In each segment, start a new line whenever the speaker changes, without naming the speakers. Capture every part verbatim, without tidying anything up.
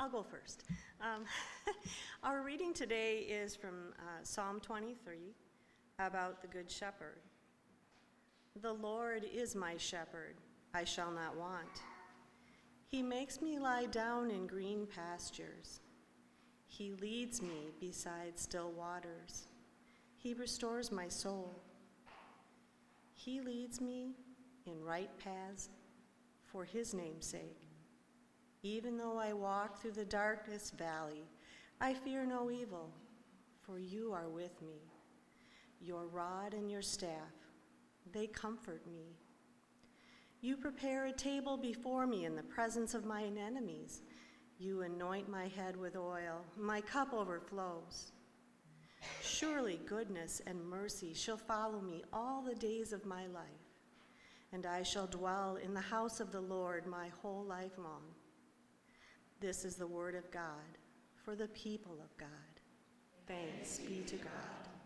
I'll go first. Um, our reading today is from uh, Psalm twenty-three about the Good Shepherd. The Lord is my shepherd, I shall not want. He makes me lie down in green pastures. He leads me beside still waters. He restores my soul. He leads me in right paths for his name's sake. Even though I walk through the darkest valley, I fear no evil, for you are with me. Your rod and your staff, they comfort me. You prepare a table before me in the presence of mine enemies. You anoint my head with oil, my cup overflows. Surely goodness and mercy shall follow me all the days of my life, and I shall dwell in the house of the Lord my whole life long. This is the word of God for the people of God. Thanks be to God.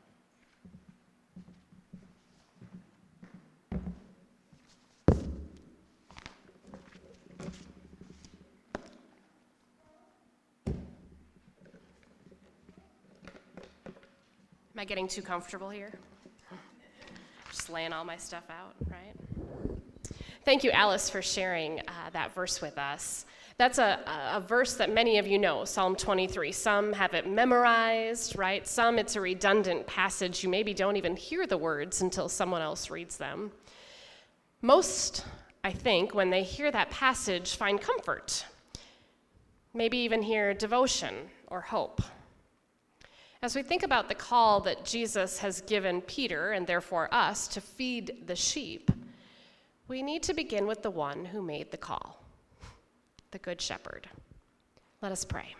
Am I getting too comfortable here? Just laying all my stuff out, right? Thank you, Alice, for sharing uh, that verse with us. That's a, a verse that many of you know, Psalm twenty-three. Some have it memorized, right? Some it's a redundant passage. You maybe don't even hear the words until someone else reads them. Most, I think, when they hear that passage, find comfort. Maybe even hear devotion or hope. As we think about the call that Jesus has given Peter, and therefore us, to feed the sheep, we need to begin with the one who made the call, the Good Shepherd. Let us pray.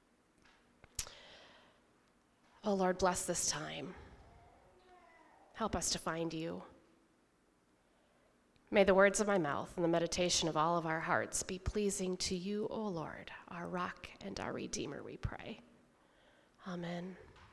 Oh Lord, bless this time. Help us to find you. May the words of my mouth and the meditation of all of our hearts be pleasing to you, O Lord, our rock and our Redeemer, we pray. Amen.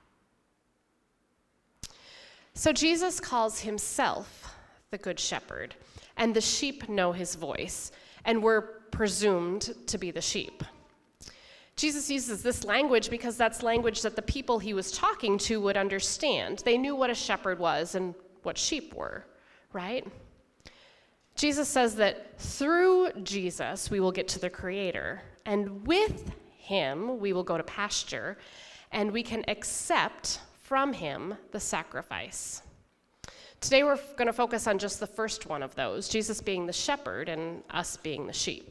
So Jesus calls himself the Good Shepherd, and the sheep know his voice, and we're presumed to be the sheep. Jesus uses this language because that's language that the people he was talking to would understand. They knew what a shepherd was and what sheep were, right? Jesus says that through Jesus we will get to the Creator, and with him we will go to pasture, and we can accept from him the sacrifice. Today we're going to focus on just the first one of those, Jesus being the shepherd and us being the sheep.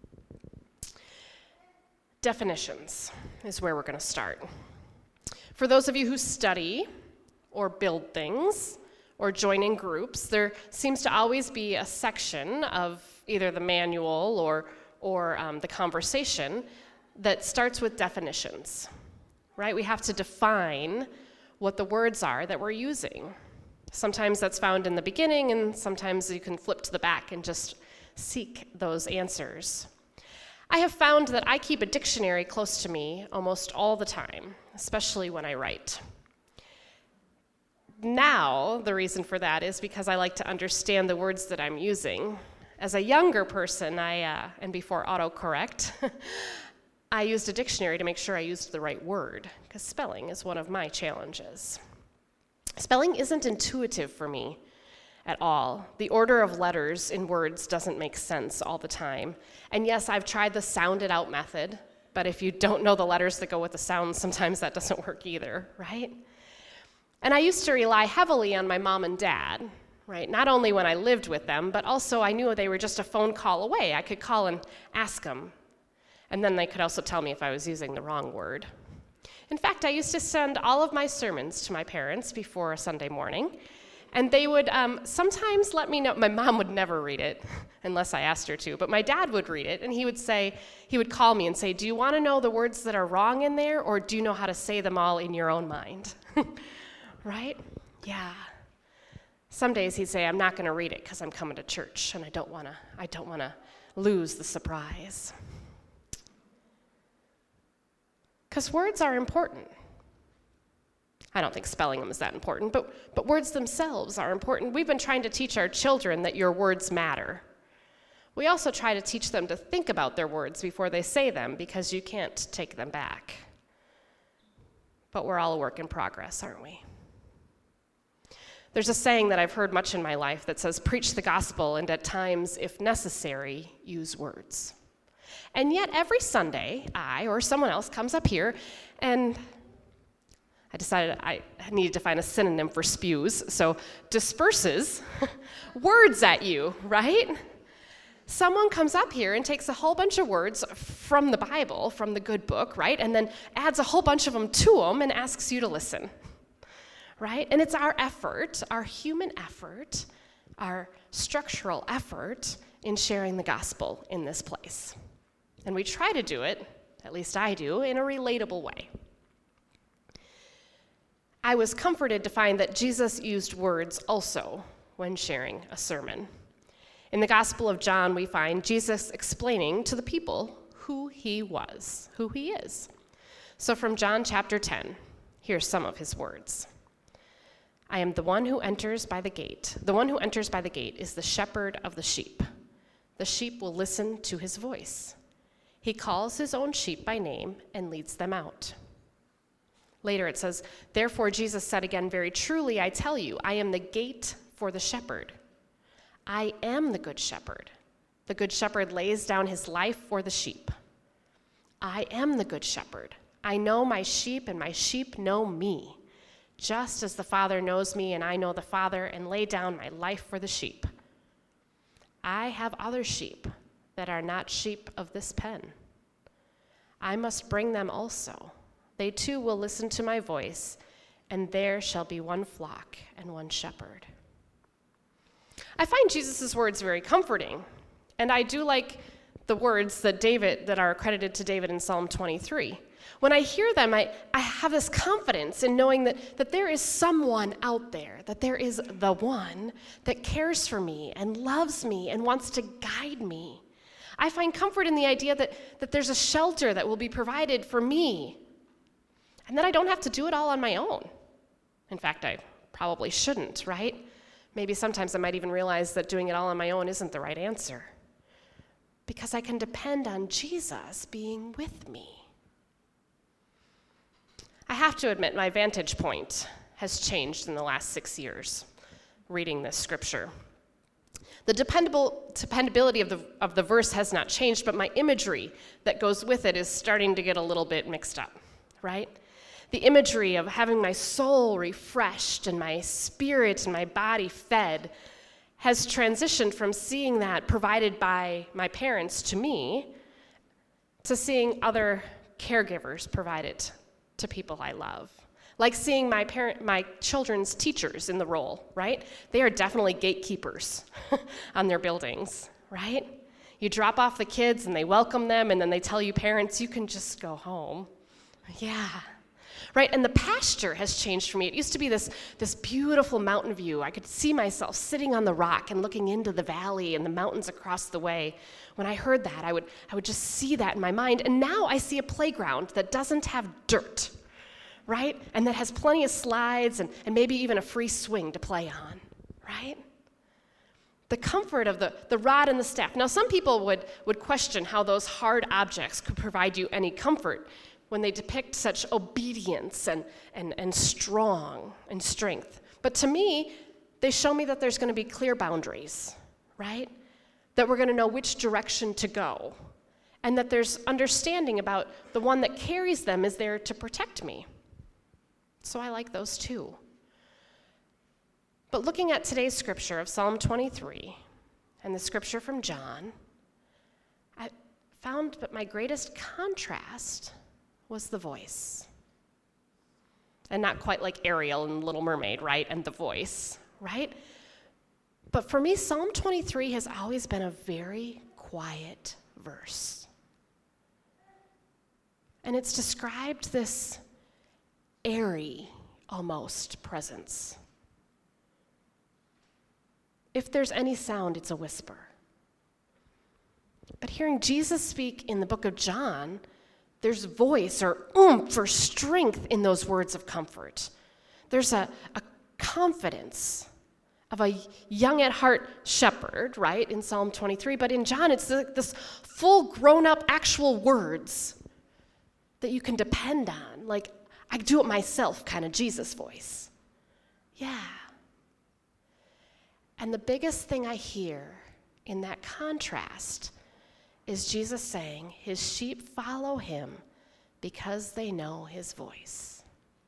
Definitions is where we're going to start. For those of you who study or build things or join in groups, there seems to always be a section of either the manual or, or um, the conversation that starts with definitions, right? We have to define what the words are that we're using. Sometimes that's found in the beginning, and sometimes you can flip to the back and just seek those answers. I have found that I keep a dictionary close to me almost all the time, especially when I write. Now, the reason for that is because I like to understand the words that I'm using. As a younger person, I uh, and before autocorrect, I used a dictionary to make sure I used the right word, because spelling is one of my challenges. Spelling isn't intuitive for me at all. The order of letters in words doesn't make sense all the time. And yes, I've tried the sound it out method, but if you don't know the letters that go with the sounds, sometimes that doesn't work either, right? And I used to rely heavily on my mom and dad, right? Not only when I lived with them, but also I knew they were just a phone call away. I could call and ask them. And then they could also tell me if I was using the wrong word. In fact, I used to send all of my sermons to my parents before a Sunday morning, and they would um, sometimes let me know. My mom would never read it unless I asked her to, but my dad would read it, and he would say, he would call me and say, do you want to know the words that are wrong in there, or do you know how to say them all in your own mind? Right? Yeah. Some days he'd say, I'm not going to read it because I'm coming to church, and I don't want to, I don't want to lose the surprise. Because words are important. I don't think spelling them is that important, but, but words themselves are important. We've been trying to teach our children that your words matter. We also try to teach them to think about their words before they say them, because you can't take them back. But we're all a work in progress, aren't we? There's a saying that I've heard much in my life that says, preach the gospel, and at times, if necessary, use words. And yet every Sunday, I or someone else comes up here, and I decided I needed to find a synonym for spews, so disperses words at you, right? Someone comes up here and takes a whole bunch of words from the Bible, from the good book, right? And then adds a whole bunch of them to them and asks you to listen, right? And it's our effort, our human effort, our structural effort in sharing the gospel in this place. And we try to do it, at least I do, in a relatable way. I was comforted to find that Jesus used words also when sharing a sermon. In the Gospel of John, we find Jesus explaining to the people who he was, who he is. So from John chapter ten, here's some of his words. I am the one who enters by the gate. The one who enters by the gate is the shepherd of the sheep. The sheep will listen to his voice. He calls his own sheep by name and leads them out. Later it says, therefore Jesus said again, very truly I tell you, I am the gate for the shepherd. I am the good shepherd. The good shepherd lays down his life for the sheep. I am the good shepherd. I know my sheep, and my sheep know me, just as the Father knows me, and I know the Father, and lay down my life for the sheep. I have other sheep that are not sheep of this pen. I must bring them also. They too will listen to my voice, and there shall be one flock and one shepherd. I find Jesus' words very comforting, and I do like the words that David, that are accredited to David in Psalm twenty-three. When I hear them, I, I have this confidence in knowing that, that there is someone out there, that there is the one that cares for me and loves me and wants to guide me. I find comfort in the idea that, that there's a shelter that will be provided for me, and that I don't have to do it all on my own. In fact, I probably shouldn't, right? Maybe sometimes I might even realize that doing it all on my own isn't the right answer, because I can depend on Jesus being with me. I have to admit, my vantage point has changed in the last six years reading this scripture. The dependable, dependability of the, of the verse has not changed, but my imagery that goes with it is starting to get a little bit mixed up, right? The imagery of having my soul refreshed and my spirit and my body fed has transitioned from seeing that provided by my parents to me to seeing other caregivers provide it to people I love. Like seeing my parent, my children's teachers in the role, right? They are definitely gatekeepers on their buildings, right? You drop off the kids and they welcome them, and then they tell you parents, you can just go home. Yeah. Right, and the pasture has changed for me. It used to be this, this beautiful mountain view. I could see myself sitting on the rock and looking into the valley and the mountains across the way. When I heard that, I would, I would just see that in my mind. And now I see a playground that doesn't have dirt, right? And that has plenty of slides and, and maybe even a free swing to play on, right? The comfort of the, the rod and the staff. Now, some people would, would question how those hard objects could provide you any comfort when they depict such obedience and, and, and strong and strength. But to me, they show me that there's going to be clear boundaries, right? That we're going to know which direction to go, and that there's understanding about the one that carries them is there to protect me. So I like those too. But looking at today's scripture of Psalm twenty-three and the scripture from John, I found that my greatest contrast was the voice. And not quite like Ariel in Little Mermaid, right? And the voice, right? But for me, Psalm twenty-three has always been a very quiet verse. And it's described this airy, almost, presence. If there's any sound, it's a whisper. But hearing Jesus speak in the book of John, there's voice or oomph or strength in those words of comfort. There's a, a confidence, of a young at heart shepherd, right, in Psalm twenty-three, but in John it's this full grown up actual words that you can depend on, like I do it myself kind of Jesus voice. Yeah. And the biggest thing I hear in that contrast is Jesus saying his sheep follow him because they know his voice.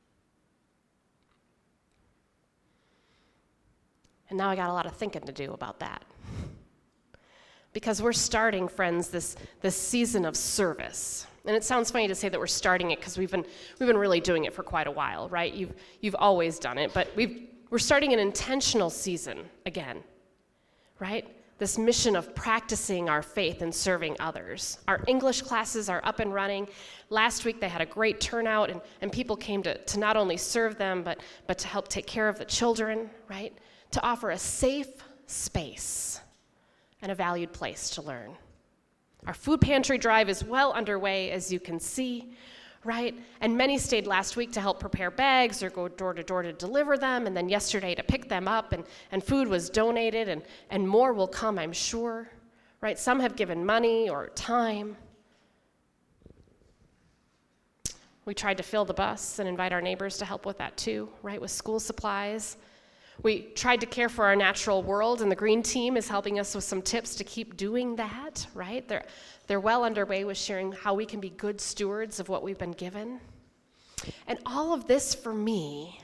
And now I got a lot of thinking to do about that. Because we're starting, friends, this, this season of service. And it sounds funny to say that we're starting it because we've been we've been really doing it for quite a while, right? You've you've always done it, but we've we're starting an intentional season again, right? This mission of practicing our faith and serving others. Our English classes are up and running. Last week they had a great turnout, and, and people came to, to not only serve them, but, but to help take care of the children, right? To offer a safe space and a valued place to learn. Our food pantry drive is well underway, as you can see, right? And many stayed last week to help prepare bags or go door to door to deliver them, and then yesterday to pick them up, and, and food was donated, and, and more will come, I'm sure, right? Some have given money or time. We tried to fill the bus and invite our neighbors to help with that too, right, with school supplies. We tried to care for our natural world, and the Green Team is helping us with some tips to keep doing that, right? They're, they're well underway with sharing how we can be good stewards of what we've been given. And all of this for me,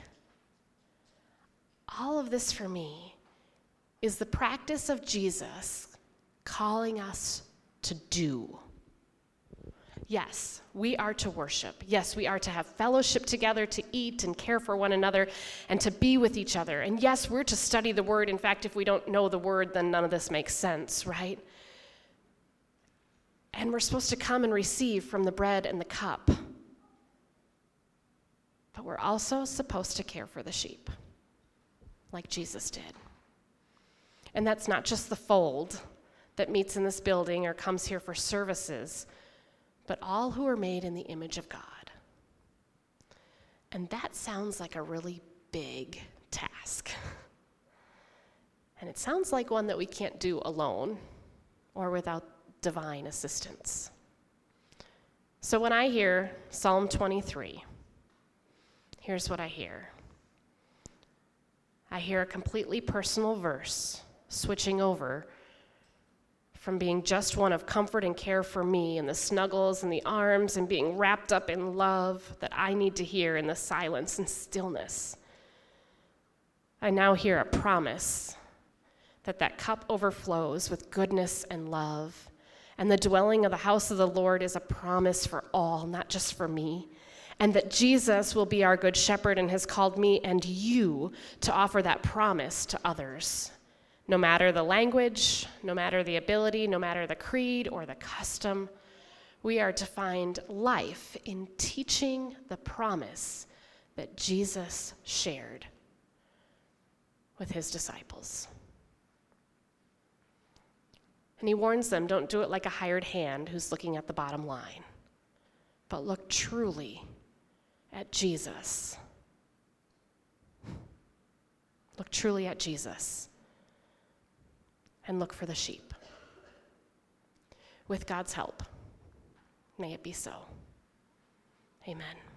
all of this for me is the practice of Jesus calling us to do. Yes, we are to worship. Yes, we are to have fellowship together, to eat and care for one another, and to be with each other. And yes, we're to study the Word. In fact, if we don't know the Word, then none of this makes sense, right? And we're supposed to come and receive from the bread and the cup. But we're also supposed to care for the sheep, like Jesus did. And that's not just the fold that meets in this building or comes here for services, but all who are made in the image of God. And that sounds like a really big task. And it sounds like one that we can't do alone or without divine assistance. So when I hear Psalm twenty-three, here's what I hear. I hear a completely personal verse switching over from being just one of comfort and care for me and the snuggles and the arms and being wrapped up in love that I need to hear in the silence and stillness. I now hear a promise that that cup overflows with goodness and love, and the dwelling of the house of the Lord is a promise for all, not just for me, and that Jesus will be our good shepherd and has called me and you to offer that promise to others. No matter the language, no matter the ability, no matter the creed or the custom, we are to find life in teaching the promise that Jesus shared with his disciples. And he warns them, don't do it like a hired hand who's looking at the bottom line, but look truly at Jesus. Look truly at Jesus. And look for the sheep. With God's help, may it be so. Amen.